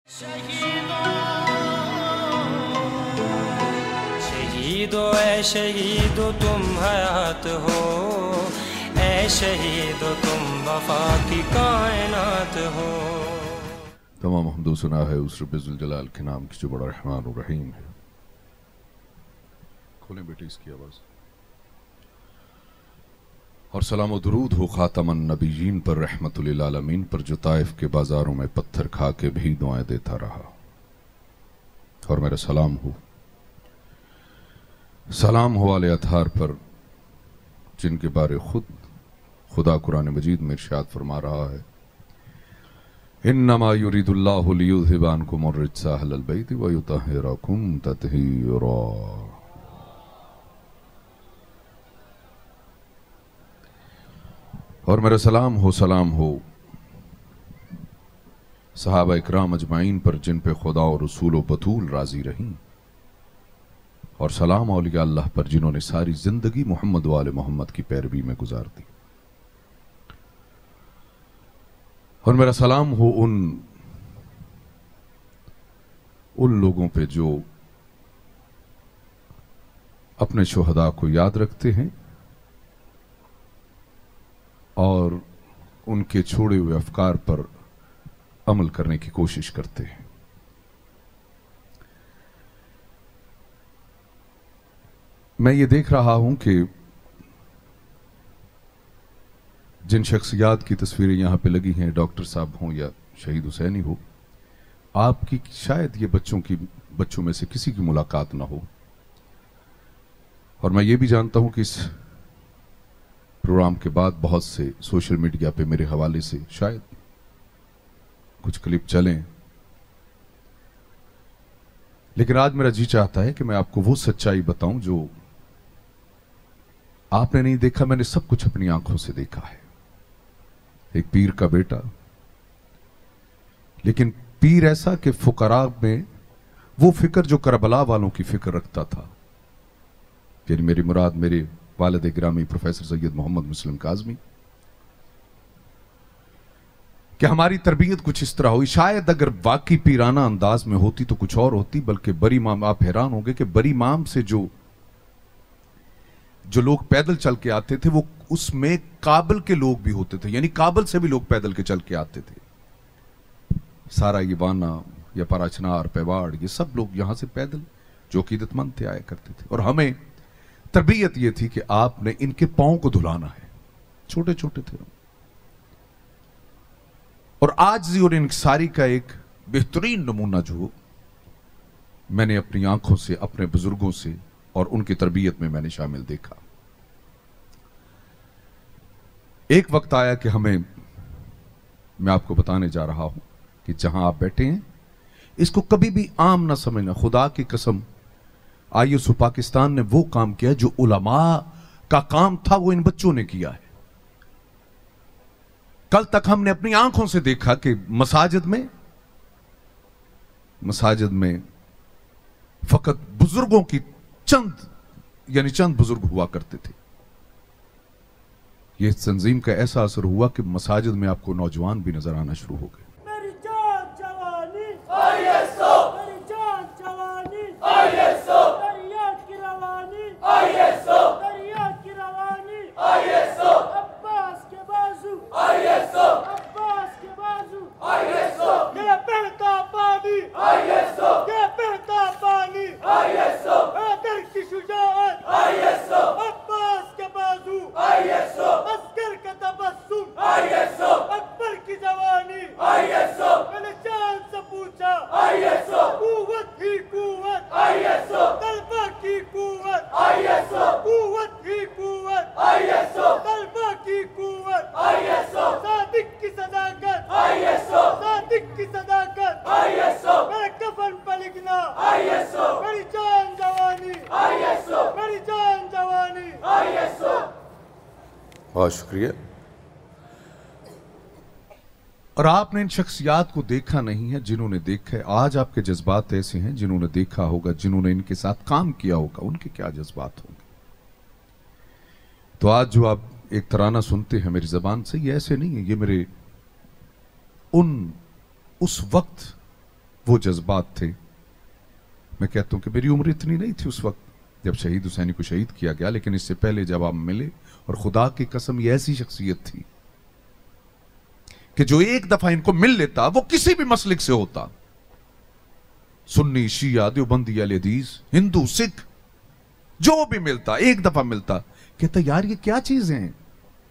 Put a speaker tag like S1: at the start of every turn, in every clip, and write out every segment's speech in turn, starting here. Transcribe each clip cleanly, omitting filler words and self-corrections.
S1: شہیدو اے شہیدو تم حیات ہو، اے شہیدو تم وفا کی کائنات ہو۔
S2: تمام حمد و ثنا ہے اس رب ذوالجلال کے نام کی جو بڑا رحمان و رحیم ہے۔ کھولیں بیٹے اس کی آواز۔ اور سلام و درود ہو خاتم النبیین پر، رحمت للعالمین پر، جو طائف کے بازاروں میں پتھر کھا کے بھی دعائیں دیتا رہا۔ اور میرا سلام ہو آل اطہار پر، جن کے بارے خدا قرآن مجید میں ارشاد فرما رہا ہے، انما یرید اللہ لیذھب عنکم الرجس اہل البیت ویطہرکم تطہیرا۔ اور میرا سلام ہو صحابہ اکرام اجمعین پر، جن پہ خدا و رسول و بطول راضی رہیں، اور سلام اولیاء اللہ پر، جنہوں نے ساری زندگی محمد و آل محمد کی پیروی میں گزار دی۔ اور میرا سلام ہو ان لوگوں پہ جو اپنے شہداء کو یاد رکھتے ہیں اور ان کے چھوڑے ہوئے افکار پر عمل کرنے کی کوشش کرتے ہیں۔ میں یہ دیکھ رہا ہوں کہ جن شخصیات کی تصویریں یہاں پہ لگی ہیں، ڈاکٹر صاحب ہوں یا شہید حسینی ہو، آپ کی شاید یہ بچوں میں سے کسی کی ملاقات نہ ہو۔ اور میں یہ بھی جانتا ہوں کہ اس پروگرام کے بعد بہت سے سوشل میڈیا پہ میرے حوالے سے شاید کچھ کلپ چلیں، لیکن آج میرا جی چاہتا ہے کہ میں آپ کو وہ سچائی بتاؤں جو آپ نے نہیں دیکھا، میں نے سب کچھ اپنی آنکھوں سے دیکھا ہے۔ ایک پیر کا بیٹا، لیکن پیر ایسا کہ فقراء میں وہ فکر جو کربلا والوں کی فکر رکھتا تھا، یعنی میری مراد میرے والد گرامی پروفیسر سید محمد مسلم کاظمی، کہ ہماری تربیت کچھ اس طرح ہوئی۔ شاید اگر واقعی پیرانہ انداز میں ہوتی تو کچھ اور ہوتی، بلکہ بری امام، آپ حیران ہوں گے کہ بری امام سے جو لوگ پیدل چل کے آتے تھے، وہ اس میں کابل کے لوگ بھی ہوتے تھے، یعنی کابل سے بھی لوگ پیدل کے چل کے آتے تھے۔ سارا یوانا یا پراچنار، پیواڑ، یہ سب لوگ یہاں سے پیدل جو عقیدت مند تھے آیا کرتے تھے۔ اور ہمیں تربیت یہ تھی کہ آپ نے ان کے پاؤں کو دھلانا ہے، چھوٹے چھوٹے تھے۔ اور عاجزی اور انکساری کا ایک بہترین نمونہ جو میں نے اپنی آنکھوں سے، اپنے بزرگوں سے اور ان کی تربیت میں نے شامل دیکھا۔ ایک وقت آیا کہ میں آپ کو بتانے جا رہا ہوں کہ جہاں آپ بیٹھے ہیں اس کو کبھی بھی عام نہ سمجھنا، خدا کی قسم۔ آئیے سو پاکستان نے وہ کام کیا جو علماء کا کام تھا، وہ ان بچوں نے کیا ہے۔ کل تک ہم نے اپنی آنکھوں سے دیکھا کہ مساجد میں فقط بزرگوں کی چند بزرگ ہوا کرتے تھے۔ یہ تنظیم کا ایسا اثر ہوا کہ مساجد میں آپ کو نوجوان بھی نظر آنا شروع ہو گئے۔
S3: میری جان جوانی آئیے سو، میری جان جوانی آئیے سو، دریا کی روانی آئیے سو، دریا کی روانی آئیے سو، عباس کے بازو آئیے سو، عباس کے بازو آئیے سو، یہ بہتا پانی آئیے سو، یہ بہتا پانی آئیے سو، حیدر کی شجاعت آئیے سو، عباس کے بازو آئیے سو، عسکر کا تبسم آئیے سو، اکبر کی جوانی آئیے سو، میں نے جان سے پوچھا آئیے سو، قوت ہی قوت آئیے سو، طلبہ کی قوت آئیے سو، قوت ہی قوت آئیے سو، طلبہ کی قوت آئیے سو، صادق کی صداقت آئیے سو، صادق کی صداقت آئیے سو، میرے کفن پہ لکھنا آئیے سو، میری جان جوانی آئیے سو، میری جان جوانی آئیے سو۔
S2: بہت شکریہ۔ اور آپ نے ان شخصیات کو دیکھا نہیں ہے جنہوں نے دیکھا ہے۔ آج آپ کے جذبات ایسے ہیں، جنہوں نے دیکھا ہوگا، جنہوں نے ان کے ساتھ کام کیا ہوگا، ان کے کیا جذبات ہوں گے۔ تو آج جو آپ ایک ترانہ سنتے ہیں میری زبان سے، یہ ایسے نہیں ہے، یہ میرے اس وقت وہ جذبات تھے. میں کہتا ہوں کہ میری عمر اتنی نہیں تھی اس وقت جب شہید حسینی کو شہید کیا گیا، لیکن اس سے پہلے جب آپ ملے، اور خدا کی قسم یہ ایسی شخصیت تھی کہ جو ایک دفعہ ان کو مل لیتا، وہ کسی بھی مسلک سے ہوتا، سنی، شیعہ، دیوبندی، اہل حدیث، ہندو، سکھ، جو بھی ملتا، ایک دفعہ ملتا، کہتا یار یہ کیا چیزیں ہیں،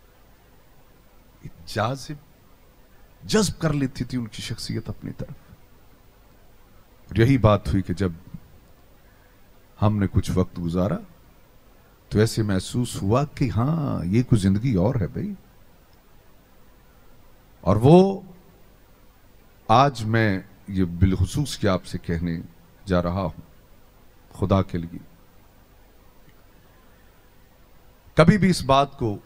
S2: جذب کر لیتی تھی ان کی شخصیت اپنی طرف. اور یہی بات ہوئی کہ جب ہم نے کچھ وقت گزارا تو ایسے محسوس ہوا کہ ہاں یہ کوئی زندگی اور ہے بھائی. اور وہ آج میں یہ بالخصوص کیا آپ سے کہنے جا رہا ہوں، خدا کے لیے کبھی بھی اس بات کو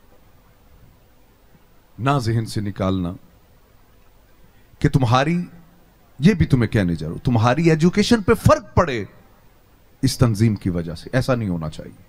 S2: نہ ذہن سے نکالنا کہ تمہاری، یہ بھی تمہیں کہنے جا رہا ہوں، تمہاری ایجوکیشن پہ فرق پڑے اس تنظیم کی وجہ سے. ایسا نہیں ہونا چاہیے.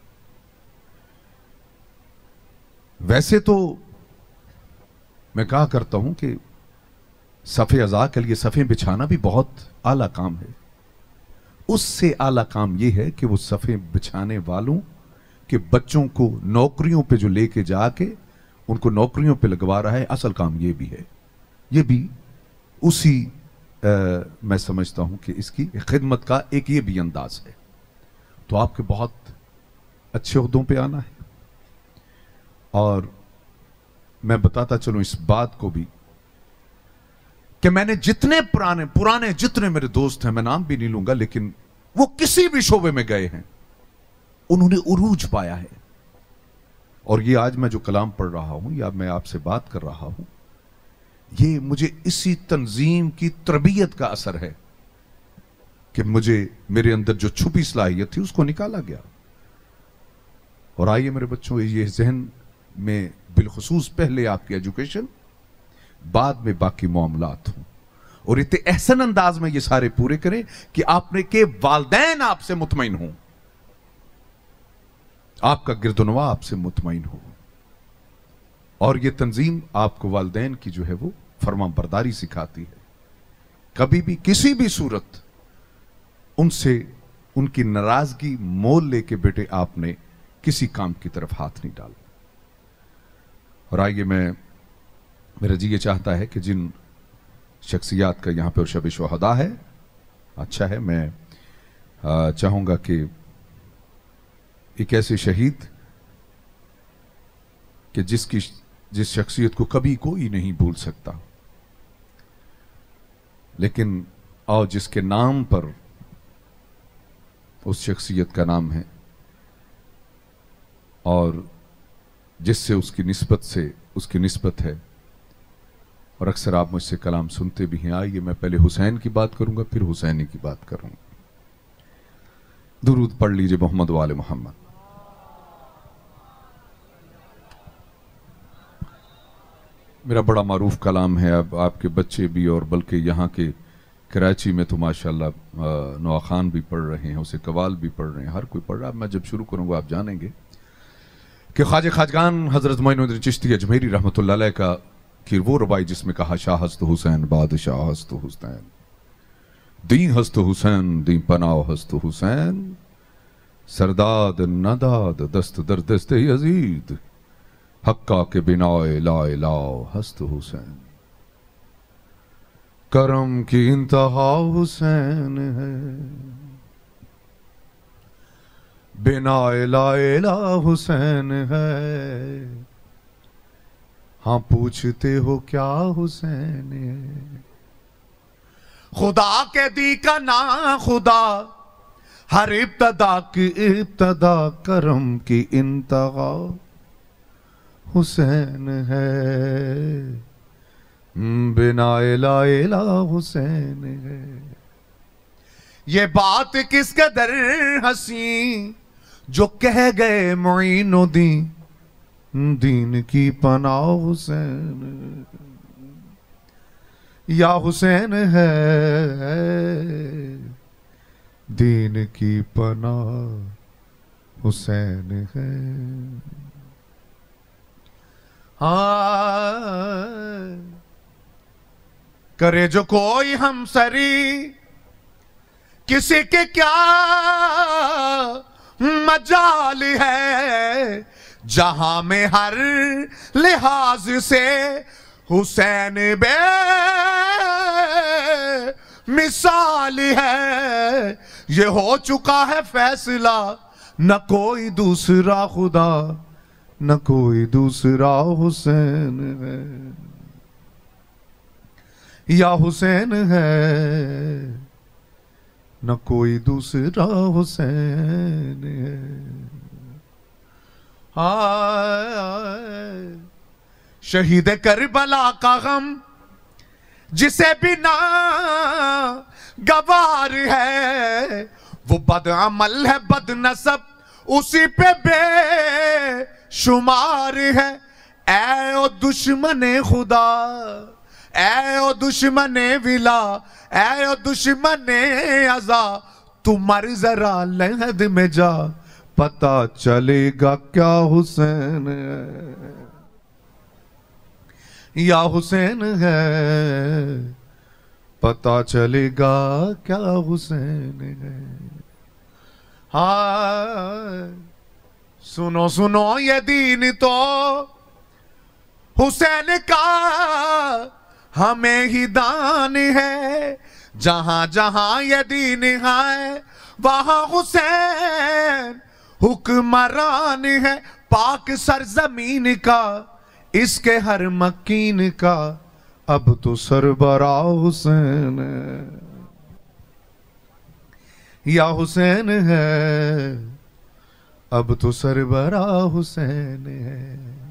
S2: ویسے تو میں کہا کرتا ہوں کہ صف عزا کے لیے صفیں بچھانا بھی بہت اعلیٰ کام ہے. اس سے اعلیٰ کام یہ ہے کہ وہ صفیں بچھانے والوں کے بچوں کو نوکریوں پہ جو لے کے جا کے ان کو نوکریوں پہ لگوا رہا ہے، اصل کام یہ بھی ہے. یہ بھی اسی میں سمجھتا ہوں کہ اس کی خدمت کا ایک یہ بھی انداز ہے. تو آپ کے بہت اچھے عہدوں پہ آنا ہے. اور میں بتاتا چلوں اس بات کو بھی کہ میں نے جتنے پرانے جتنے میرے دوست ہیں، میں نام بھی نہیں لوں گا، لیکن وہ کسی بھی شعبے میں گئے ہیں، انہوں نے عروج پایا ہے. اور یہ آج میں جو کلام پڑھ رہا ہوں یا میں آپ سے بات کر رہا ہوں، یہ مجھے اسی تنظیم کی تربیت کا اثر ہے کہ مجھے میرے اندر جو چھپی صلاحیت تھی اس کو نکالا گیا. اور آئیے میرے بچوں، یہ ذہن میں بالخصوص پہلے آپ کی ایجوکیشن، بعد میں باقی معاملات ہوں، اور اتنے احسن انداز میں یہ سارے پورے کریں کہ آپ نے کہ والدین آپ سے مطمئن ہوں، آپ کا گردنوا آپ سے مطمئن ہو. اور یہ تنظیم آپ کو والدین کی جو ہے وہ فرمان برداری سکھاتی ہے. کبھی بھی کسی بھی صورت ان سے ان کی ناراضگی مول لے کے بیٹے آپ نے کسی کام کی طرف ہاتھ نہیں ڈالا. اور آئیے میرا جی یہ چاہتا ہے کہ جن شخصیات کا یہاں پہ شب شہداء ہے، اچھا ہے، میں چاہوں گا کہ ایک ایسے شہید کہ جس شخصیت کو کبھی کوئی نہیں بھول سکتا، لیکن اور جس کے نام پر اس شخصیت کا نام ہے اور جس سے اس کی نسبت ہے، اور اکثر آپ مجھ سے کلام سنتے بھی ہیں. آئیے میں پہلے حسین کی بات کروں گا، پھر حسینی کی بات کروں گا. درود پڑھ لیجئے محمد وآل محمد. میرا بڑا معروف کلام ہے، اب آپ کے بچے بھی اور بلکہ یہاں کے کراچی میں تو ماشاءاللہ نوا خان بھی پڑھ رہے ہیں، اسے قوال بھی پڑھ رہے ہیں، ہر کوئی پڑھ رہا ہے. میں جب شروع کروں گا آپ جانیں گے کہ خواجہ خواجگان حضرت معین الدین چشتی اجمیری رحمۃ اللہ علیہ کا کی وہ ربائی جس میں کہا شاہ ہست حسین بادشاہ ہست حسین، دین ہست حسین دین پناہ ہست حسین، سرداد نداد دست در دست یزید، حقا کے بنا لا الہ ہست حسین. کرم کی انتہا حسین ہے، بنا لا الہ حسین ہے. ہاں پوچھتے ہو کیا حسین ہے، خدا کے دی کا نا خدا، ہر ابتدا کی ابتدا، کرم کی انتہا حسین ہے، بنا لا الہ حسین ہے. یہ بات کس قدر ہنسی جو کہہ گئے معین الدین، دین کی پناہ حسین، یا حسین ہے دین کی پناہ حسین ہے. ہاں
S4: کرے جو کوئی ہمسری کسی کے کیا مجال ہے، جہاں میں ہر لحاظ سے حسین بے مثال ہے۔ یہ ہو چکا ہے فیصلہ، نہ کوئی دوسرا خدا، نہ کوئی دوسرا حسین ہے، یا حسین ہے، نہ کوئی دوسرا حسین ہے۔ شہید کربلا کا غم جسے بنا گوار ہے، وہ بد عمل ہے بد نسب اسی پہ بے شمار ہے۔ اے او دشمن خدا، اے او دشمن ولا، اے او دشمن عزا، تو مر ذرا لحد میں جا، پتہ چلے گا کیا حسین ہے، یا حسین ہے، پتہ چلے گا کیا حسین ہے۔ ہاں سنو سنو یہ دین تو حسین کا ہمیں ہی دان ہے، جہاں جہاں یہ دین ہے وہاں حسین حکمران ہے، پاک سرزمین کا اس کے ہر مکین کا اب تو سربراہ حسین ہے، یا حسین ہے، اب تو سربراہ حسین ہے۔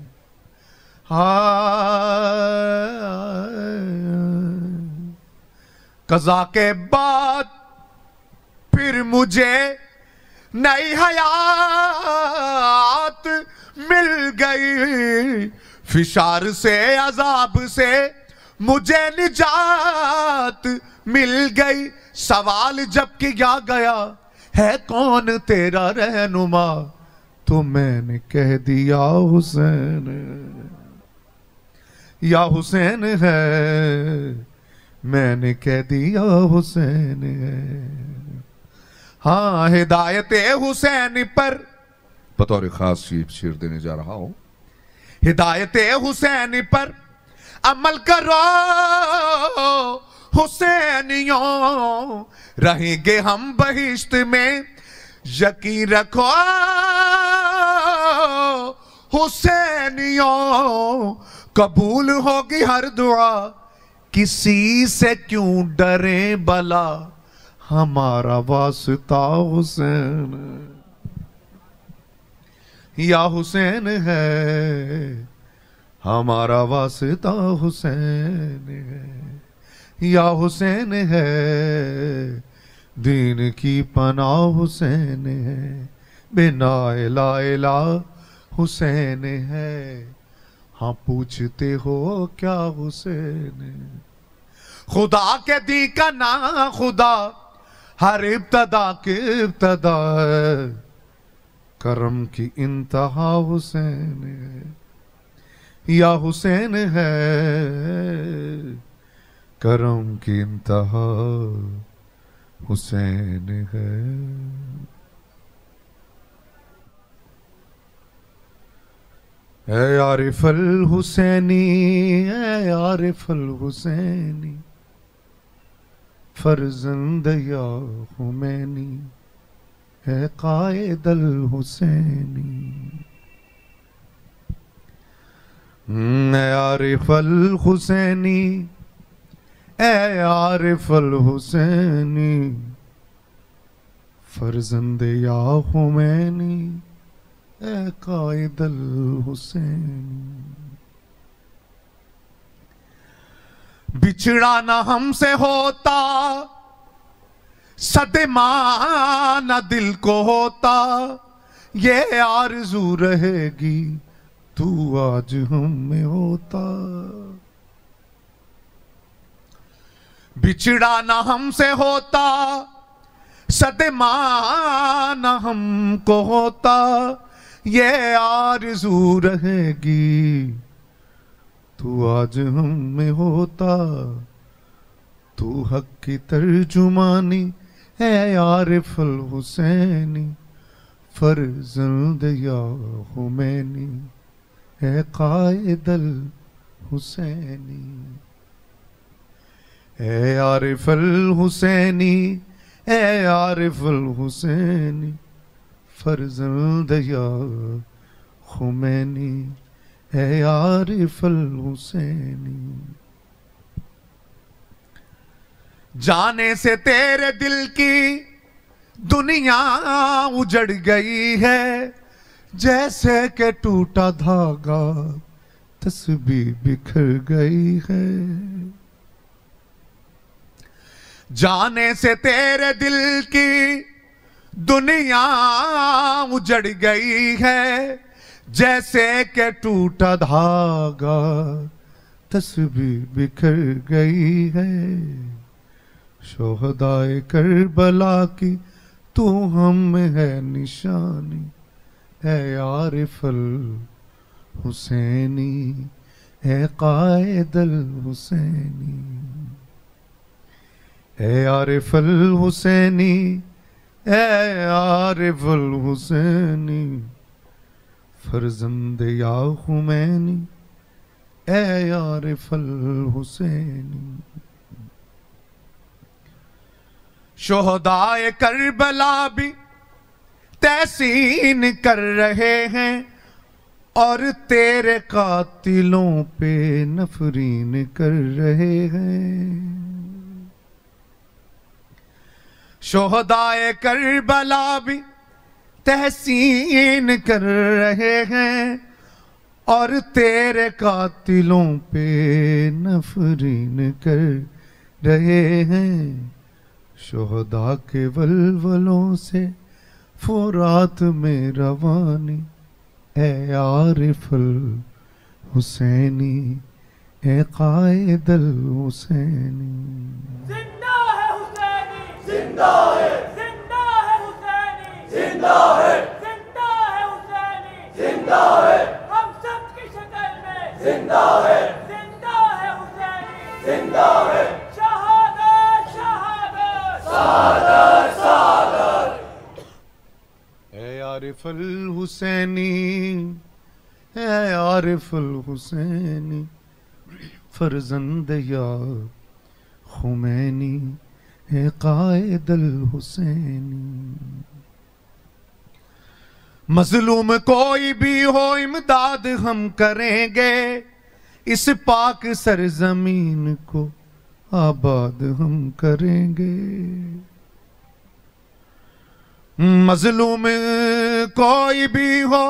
S4: قضا کے بعد پھر مجھے نئی حیات مل گئی، فشار سے عذاب سے مجھے نجات مل گئی۔ سوال جب کیا گیا ہے کون تیرا رہنما، تو میں نے کہہ دیا حسین ہے، یا حسین ہے، میں نے کہہ دیا حسین ہے۔ ہاں ہدایت حسین پر
S2: بطور خاص شیر دینے جا رہا ہوں۔
S4: ہدایت حسین پر عمل کرو حسینیوں، رہیں گے ہم بہشت میں، یقین رکھو حسینیوں، قبول ہوگی ہر دعا، کسی سے کیوں ڈریں بلا، ہمارا واسطہ حسین یا حسین ہے، ہمارا واسطہ حسین ہے، یا حسین ہے، دین کی پناہ حسین ہے، بنا الہ الہ حسین ہے۔ ہاں پوچھتے ہو کیا حسین ہے، خدا کے دی کا نا خدا، ہر ابتدا کی ابتدا ہے، کرم کی انتہا حسین ہے، یا حسین ہے، کرم کی انتہا حسین ہے۔ اے عارف الحسینی، اے عارف الحسینی، فرزند یا خمینی، اے قائد الحسینی، اے عارف الحسینی، اے عارف الحسینی، فرزند یا خمینی، اے قائد الحسینی۔ بچھڑا نہ ہم سے ہوتا، صدمہ نہ دل کو ہوتا، یہ آرزو رہے گی تو آج ہم میں ہوتا۔ بچھڑا نہ ہم سے ہوتا، صدمہ نہ ہم کو ہوتا، یہ آرزو رہے گی تو آج ہم میں ہوتا۔ تو حق کی ترجمانی ہے عارف الحسینی، فرزند یا خمینی ہے قائد الحسینی، اے عارف الحسینی، اے عارف الحسینی، فرزند یا خمینی اے عارف الحسینی۔ جانے سے تیرے دل کی دنیا اجڑ گئی ہے، جیسے کہ ٹوٹا دھاگا تسبیح بکھر گئی ہے۔ جانے سے تیرے دل کی دنیا اجڑ گئی ہے، جیسے کہ ٹوٹا دھاگا تسبیح بکھر گئی ہے۔ شہدائے کربلا کی تو ہم میں ہے نشانی، اے عارف الحسینی، اے قائد الحسینی، اے عارف الحسینی، اے عارف الحسینی، فرزند یا خمینی اے عارف الحسینی۔ شہدائے کربلا بھی تحسین کر رہے ہیں، اور تیرے قاتلوں پہ نفرین کر رہے ہیں۔ شہدائے کربلا بھی تحسین کر رہے ہیں، اور تیرے قاتلوں پہ نفرین کر رہے ہیں۔ شہداء کے ولولوں سے فرات میں روانی، اے عارف الحسینی، اے قائد الحسینی۔
S3: زندہ ہے حسینی، زندہ ہے، زندہ ہے حسینی، زندہ ہے، زندہ ہے حسینی، زندہ ہے، ہم سب کی شکل میں زندہ ہے، زندہ ہے حسینی، زندہ ہے، شہادت شہادت، شہادت شہادت۔
S4: اے عارف الحسینی، اے عارف الحسینی، فرزند یا خمینی اے قائد الحسینی۔ مظلوم کوئی بھی ہو امداد ہم کریں گے، اس پاک سرزمین کو آباد ہم کریں گے۔ مظلوم کوئی بھی ہو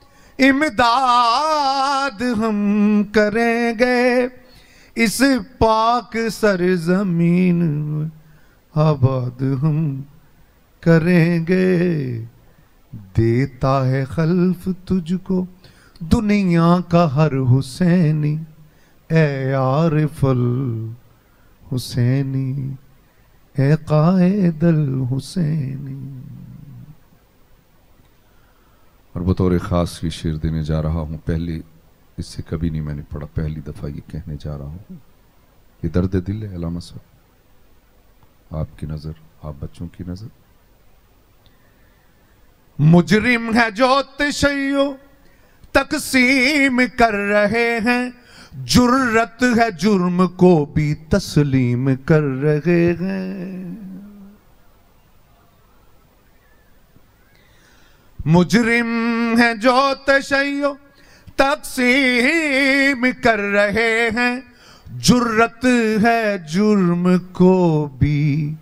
S4: امداد ہم کریں گے، اس پاک سرزمین آباد ہم کریں گے۔ دیتا ہے خلف تجھ کو دنیا کا ہر حسینی، اے عارف الحسینی، اے قائد الحسینی۔
S2: اور بطور خاص یہ شعر دینے جا رہا ہوں، پہلی اس سے کبھی نہیں میں نے پڑھا، پہلی دفعہ یہ کہنے جا رہا ہوں۔ یہ درد دل ہے علامہ صاحب، آپ کی نظر، آپ بچوں کی نظر۔
S4: مجرم ہے جو تشیع تقسیم کر رہے ہیں، جرت ہے جرم کو بھی تسلیم کر رہے ہیں۔ مجرم ہے جو تشیع تقسیم کر رہے ہیں، جرت ہے جرم کو بھی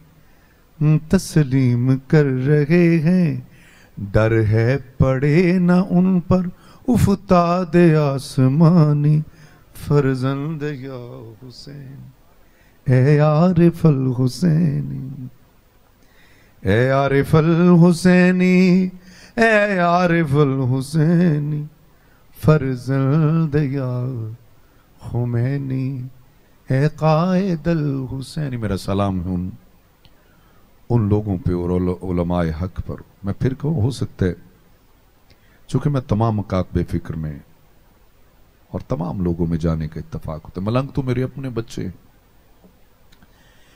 S4: تسلیم کر رہے ہیں۔ ڈر ہے پڑے نہ ان پر افتاد آسمانی، فرزند یا حسین اے عارف الحسینی، اے عارف الحسینی، اے عارف الحسینی، فرزند یا خمینی اے قائد الحسینی۔ میرا سلام ہے ان لوگوں پہ اور علماء حق پر۔ میں پھر کہوں، ہو سکتا ہے چونکہ میں تمام مکاتب فکر میں اور تمام لوگوں میں جانے کا اتفاق ہوتا ہے، ملنگ تو میرے اپنے بچے ہیں،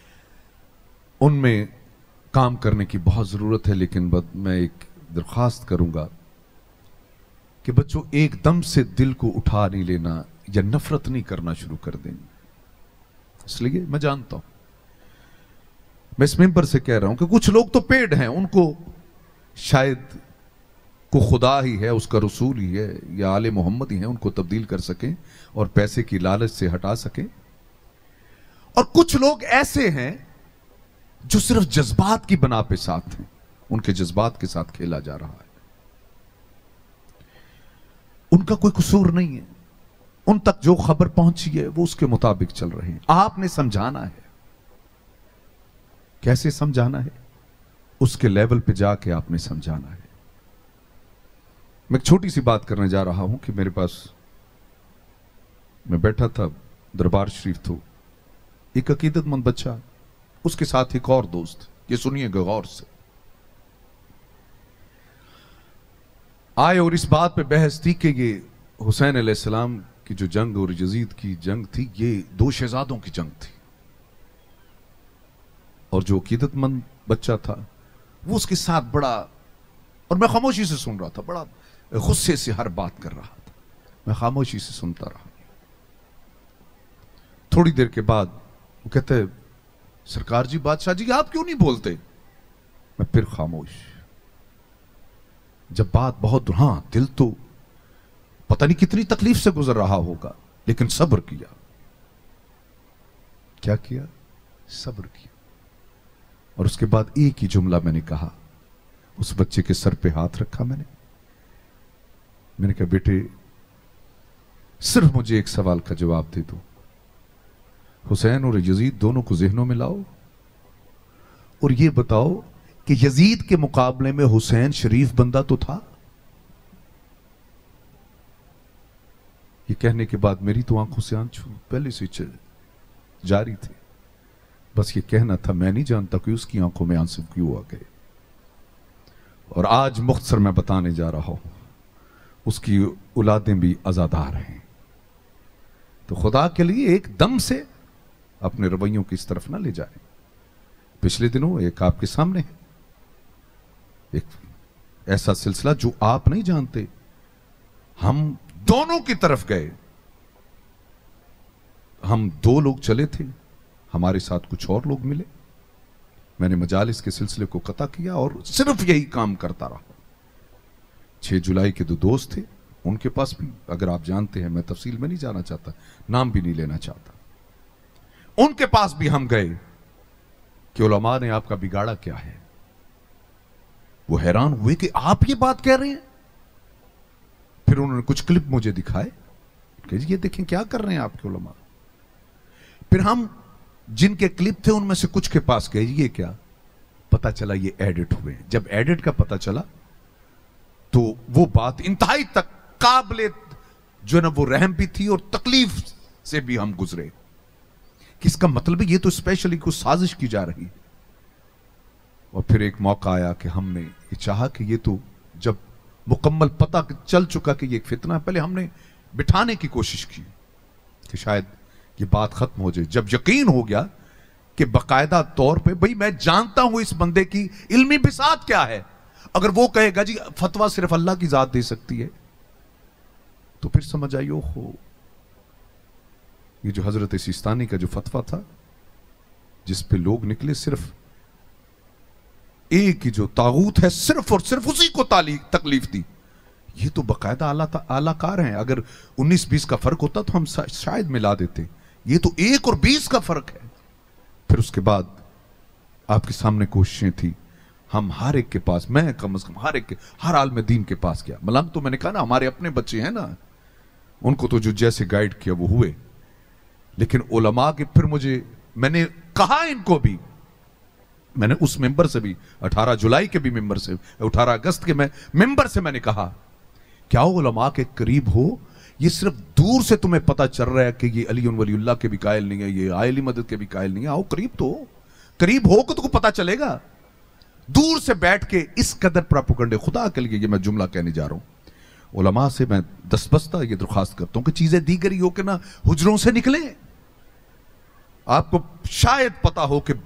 S2: ان میں کام کرنے کی بہت ضرورت ہے، لیکن میں ایک درخواست کروں گا کہ بچوں ایک دم سے دل کو اٹھا نہیں لینا یا نفرت نہیں کرنا شروع کر دیں۔ اس لیے میں جانتا ہوں، میں اس ممبر سے کہہ رہا ہوں کہ کچھ لوگ تو پیڈ ہیں، ان کو شاید کو خدا ہی ہے، اس کا رسول ہی ہے یا آل محمد ہی ہے، ان کو تبدیل کر سکیں اور پیسے کی لالچ سے ہٹا سکیں، اور کچھ لوگ ایسے ہیں جو صرف جذبات کی بنا پہ ساتھ ہیں، ان کے جذبات کے ساتھ کھیلا جا رہا ہے، ان کا کوئی قصور نہیں ہے، ان تک جو خبر پہنچی ہے وہ اس کے مطابق چل رہے ہیں۔ آپ نے سمجھانا ہے، کیسے سمجھانا ہے؟ اس کے لیول پہ جا کے آپ نے سمجھانا ہے۔ میں ایک چھوٹی سی بات کرنے جا رہا ہوں کہ میرے پاس میں بیٹھا تھا دربار شریف، تو ایک عقیدت مند بچہ، اس کے ساتھ ایک اور دوست، یہ سنیے گا غور سے، آئے اور اس بات پہ بحث تھی کہ یہ حسین علیہ السلام کی جو جنگ اور یزید کی جنگ تھی، یہ دو شہزادوں کی جنگ تھی، اور جو عقیدت مند بچہ تھا وہ اس کے ساتھ بڑا، اور میں خاموشی سے سن رہا تھا، بڑا غصے سے ہر بات کر رہا تھا، میں خاموشی سے سنتا رہا۔ تھوڑی دیر کے بعد وہ کہتے ہیں، سرکار جی، بادشاہ جی، آپ کیوں نہیں بولتے؟ میں پھر خاموش۔ جب بات بہت، ہاں دل تو پتہ نہیں کتنی تکلیف سے گزر رہا ہوگا، لیکن صبر کیا۔ کیا کیا؟ صبر کیا۔ اور اس کے بعد ایک ہی جملہ میں نے کہا، اس بچے کے سر پہ ہاتھ رکھا میں نے کہا، بیٹے صرف مجھے ایک سوال کا جواب دے دو، حسین اور یزید دونوں کو ذہنوں میں لاؤ اور یہ بتاؤ کہ یزید کے مقابلے میں حسین شریف بندہ تو تھا؟ یہ کہنے کے بعد میری تو آنکھوں سے آنسو پہلے سے جاری تھے، بس یہ کہنا تھا، میں نہیں جانتا کہ اس کی آنکھوں میں آنسو کیوں آ گئے۔ اور آج مختصر میں بتانے جا رہا ہوں، اس کی اولادیں بھی عزادار ہیں۔ تو خدا کے لیے ایک دم سے اپنے رویوں کی اس طرف نہ لے جائیں۔ پچھلے دنوں ایک آپ کے سامنے ہے، ایک ایسا سلسلہ جو آپ نہیں جانتے، ہم دونوں کی طرف گئے، ہم دو لوگ چلے تھے، ہمارے ساتھ کچھ اور لوگ ملے، میں نے مجالس کے سلسلے کو قطع کیا اور صرف یہی کام کرتا رہا۔ 6 جولائی کے 2 دوست تھے، ان کے پاس بھی، اگر آپ جانتے ہیں، میں تفصیل میں نہیں جانا چاہتا، نام بھی نہیں لینا چاہتا، ان کے پاس بھی ہم گئے کہ علماء نے آپ کا بگاڑا کیا ہے۔ وہ حیران ہوئے کہ آپ یہ بات کہہ رہے ہیں۔ پھر انہوں نے کچھ کلپ مجھے دکھائے کہ یہ دیکھیں کیا کر رہے ہیں آپ کے علماء۔ پھر ہم جن کے کلپ تھے ان میں سے کچھ کے پاس گئے، یہ کیا؟ پتا چلا یہ ایڈٹ ہوئے۔ جب ایڈٹ کا پتا چلا تو وہ بات انتہائی تک قابل جو نا وہ رحم بھی تھی اور تکلیف سے بھی ہم گزرے، کہ اس کا مطلب ہے یہ تو اسپیشلی کوئی سازش کی جا رہی ہے۔ اور پھر ایک موقع آیا کہ ہم نے یہ چاہا کہ یہ تو جب مکمل پتہ چل چکا کہ یہ ایک فتنہ ہے، پہلے ہم نے بٹھانے کی کوشش کی کہ شاید یہ بات ختم ہو جائے۔ جب یقین ہو گیا کہ باقاعدہ طور پہ، بھئی میں جانتا ہوں اس بندے کی علمی بساط کیا ہے، اگر وہ کہے گا جی فتویٰ صرف اللہ کی ذات دے سکتی ہے، تو پھر سمجھ آئی اوہو، یہ جو حضرت سیستانی کا جو فتویٰ تھا جس پہ لوگ نکلے، صرف ایک ہی جو طاغوت ہے صرف اور صرف اسی کو تکلیف دی، یہ تو باقاعدہ اعلیٰ کار ہیں۔ اگر 19-20 کا فرق ہوتا تو ہم شاید ملا دیتے، یہ تو 1 اور 20 کا فرق ہے۔ پھر اس کے بعد آپ کے سامنے کوششیں تھی، ہم ہر ایک کے پاس، میں کم از کم ہر ایک کے، ہر عالم دین کے پاس گیا۔ ملنگ تو میں نے کہا نا، ہمارے اپنے بچے ہیں نا، ان کو تو جو جیسے گائیڈ کیا وہ ہوئے، لیکن علماء کے پھر میں نے کہا ان کو بھی، میں نے اس ممبر سے بھی، 18 جولائی کے بھی ممبر سے، 18 اگست کے ممبر سے میں نے کہا، کیا علماء کے قریب ہو، یہ صرف دور سے تمہیں پتہ چل رہا ہے کہ یہ علی ولی اللہ کے بھی قائل نہیں ہے، یہ علی مدد کے بھی قائل نہیں ہے، آؤ قریب تو ہو، قریب ہو کہ تو کو پتہ چلے گا۔ دور سے بیٹھ کے اس قدر پراپوگنڈے، خدا کے لیے یہ میں جملہ کہنے جا رہا ہوں، علماء سے میں دستبستہ یہ درخواست کرتا ہوں کہ چیزیں دیگر ہو کہ نہ حجروں سے نکلیں۔ آپ کو شاید پتا ہو کہ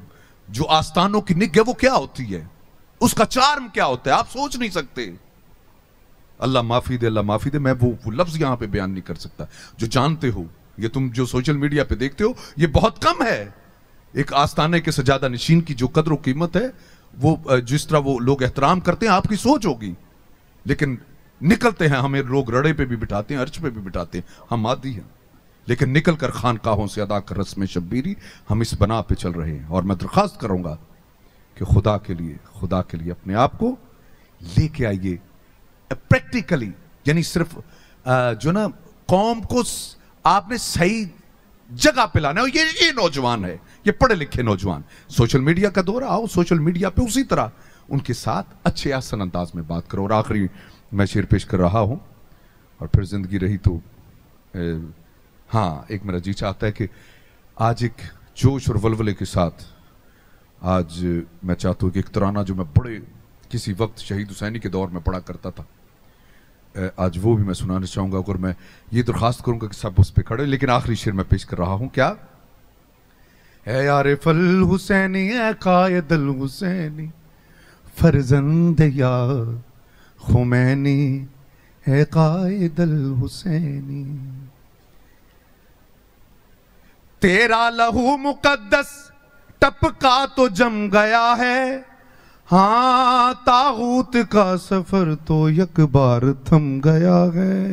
S2: جو آستانوں کی نگ ہے وہ کیا ہوتی ہے، اس کا چارم کیا ہوتا ہے، آپ سوچ نہیں سکتے. اللہ معافی دے، اللہ معافی دے، میں وہ لفظ یہاں پہ بیان نہیں کر سکتا. جو جانتے ہو، یہ تم جو سوشل میڈیا پہ دیکھتے ہو یہ بہت کم ہے. ایک آستانے کے سجادہ نشین کی جو قدر و قیمت ہے، وہ جس طرح وہ لوگ احترام کرتے ہیں آپ کی سوچ ہوگی. لیکن نکلتے ہیں، ہمیں لوگ رڑے پہ بھی بٹھاتے ہیں، عرش پہ بھی بٹھاتے ہیں، ہم عادی ہیں. لیکن نکل کر خانقاہوں سے ادا کر رسم شبیری ہم اس بنا پہ چل رہے ہیں. اور میں درخواست کروں گا کہ خدا کے لیے اپنے آپ کو لے کے آئیے پریکٹیکلی. یعنی صرف جو نا قوم کو آپ نے صحیح جگہ پہ لانا ہے. یہ نوجوان ہے، یہ پڑھے لکھے نوجوان، سوشل میڈیا کا دور آؤ، سوشل میڈیا پہ اسی طرح ان کے ساتھ اچھے آسن انداز میں بات کرو. اور آخری میں شعر پیش کر رہا ہوں، اور پھر زندگی رہی تو ہاں ایک میرا جی چاہتا ہے کہ آج ایک جوش اور ولولے کے ساتھ آج میں چاہتا ہوں کہ ایک ترانہ جو میں بڑے کسی وقت شہید حسینی کے دور میں پڑھا کرتا تھا، آج وہ بھی میں سنانا چاہوں گا. اور میں یہ درخواست کروں گا کہ سب اس پہ کھڑے. لیکن آخری شعر میں پیش کر رہا ہوں. کیا
S4: اے عارف الحسینی، اے قائد الحسینی، فرزند یا خمینی، اے قائد الحسینی، تیرا لہو مقدس ٹپکا تو جم گیا ہے، ہاں طاغوت کا سفر تو یک بار تھم گیا ہے.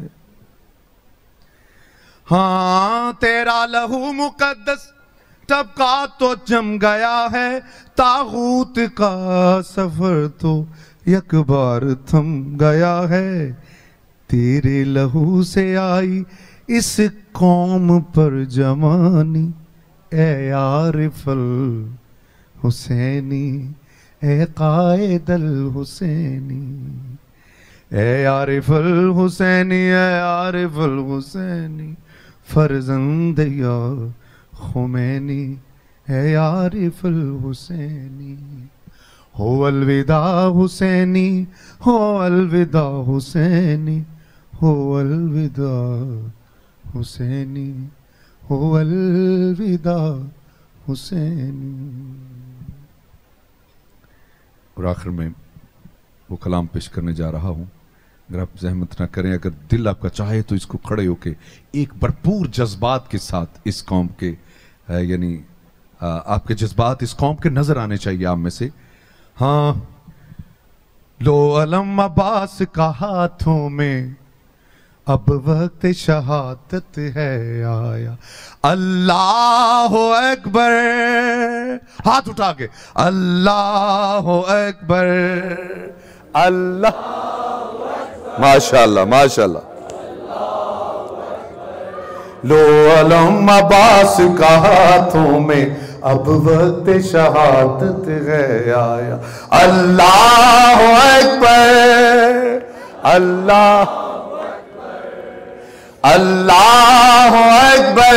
S4: ہاں تیرا لہو مقدس ٹپکا تو جم گیا ہے، طاغوت کا سفر تو یک بار تھم گیا ہے. تیرے لہو سے آئی اس قوم پر جوانی، اے عارف الحسینی، اے قائد الحسینی، اے عارف الحسینی، اے عارف الحسینی، فرزند یا خمینی، اے عارف الحسینی. ہو الوداع حسینی، ہو الوداع حسینی، ہو الوداع حسینی، ہو الوداع حسینی.
S2: اور آخر میں وہ کلام پیش کرنے جا رہا ہوں. اگر آپ زحمت نہ کریں، اگر دل آپ کا چاہے تو اس کو کھڑے ہو کے ایک بھرپور جذبات کے ساتھ اس قوم کے یعنی آپ کے جذبات اس قوم کے نظر آنے چاہیے آپ میں سے.
S4: ہاں لو علم عباس کا ہاتھوں میں اب وقت شہادت ہے آیا. اللہ اکبر، ہاتھ اٹھا کے اللہ اکبر، اللہ
S5: ماشاءاللہ ماشاءاللہ.
S4: لو علم عباس کا ہاتھوں میں اب وقت شہادت ہے آیا. اللہ اکبر، اللہ اللہ اکبر،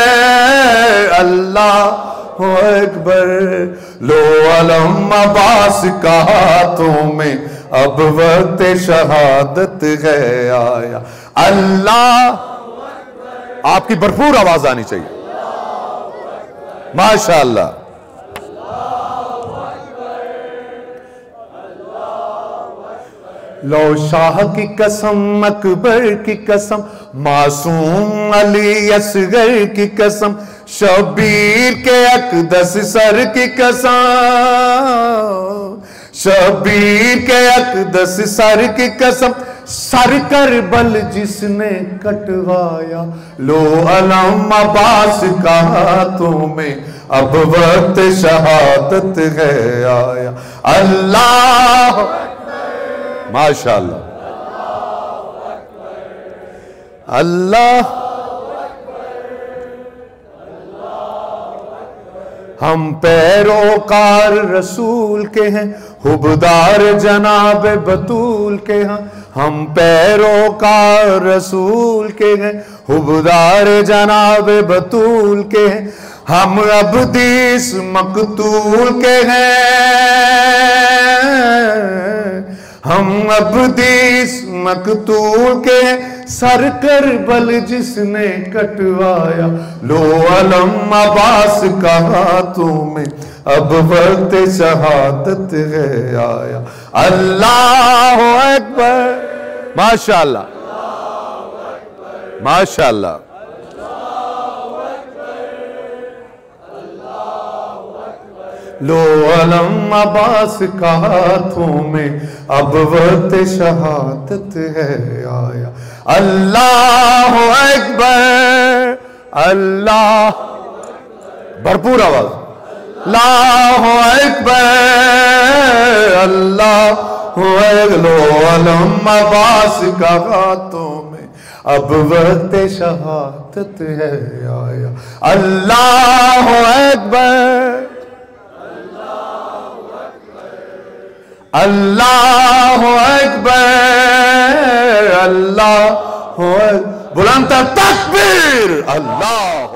S4: اللہ اکبر. لو علم عباس کا ہاتھوں میں اب وقت شہادت ہے آیا. اللہ،
S5: آپ کی بھرپور آواز آنی چاہیے. ماشاءاللہ.
S4: لو شاہ کی قسم، اکبر کی قسم، معصوم علی اصغر کی قسم، شبیر کے اقدس سر کی قسم، شبیر کے اقدس سر کی قسم، سر کربل جس نے کٹوایا. لو علم عباس کا ہاتھوں میں اب وقت شہادت ہے آیا. اللہ
S5: ماشاءاللہ.
S4: اللہ. ہم پیروکار رسول کے ہیں، حبدار جناب بطول کے ہیں. ہم پیروکار رسول کے ہیں، حبدار جناب بطول کے ہیں. ہم عبدیس مقتول کے ہیں، ہم عبدیس مقتول کے ہیں. سر کربل جس نے کٹوایا، لو علم عباس کا ہاتھوں میں اب وقت شہادت ہے آیا۔ اللہ اکبر، ماشاءاللہ ماشاءاللہ۔ لو علم عباس کا ہاتھوں میں اب وقت شہادت ہے آیا۔ اللہ اکبر، اللہ، بھرپور آواز، اللہ اکبر، اللہ اکبر۔ لو علم عباس کا ہاتھوں میں اب وقت شہادت ہے آیا۔ اللہ اکبر، اللہ اکبر، اللہ اکبر، بلند تکبیر، اللہ